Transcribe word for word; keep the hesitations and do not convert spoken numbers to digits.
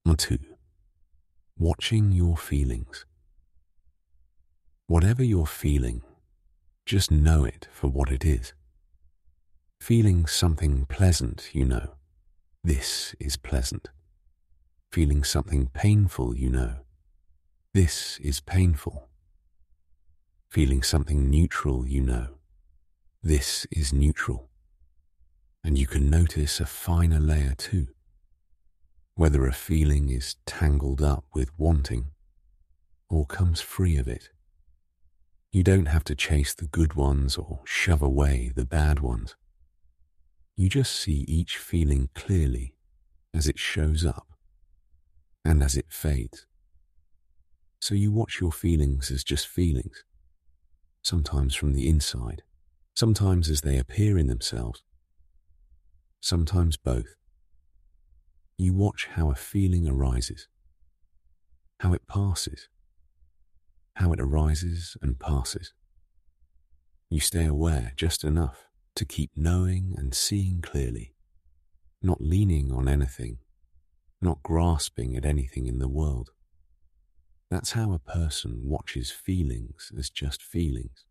Two, watching your feelings. Whatever you're feeling, just know it for what it is. Feeling something pleasant, you know, this is pleasant. Feeling something painful, you know, this is painful. Feeling something neutral, you know, this is neutral. And you can notice a finer layer too. Whether a feeling is tangled up with wanting or comes free of it. You don't have to chase the good ones or shove away the bad ones. You just see each feeling clearly as it shows up and as it fades. So you watch your feelings as just feelings, sometimes from the inside, sometimes as they appear in themselves, sometimes both. You watch how a feeling arises, how it passes, how it arises and passes. You stay aware just enough to keep knowing and seeing clearly, not leaning on anything, not grasping at anything in the world. That's how a person watches feelings as just feelings.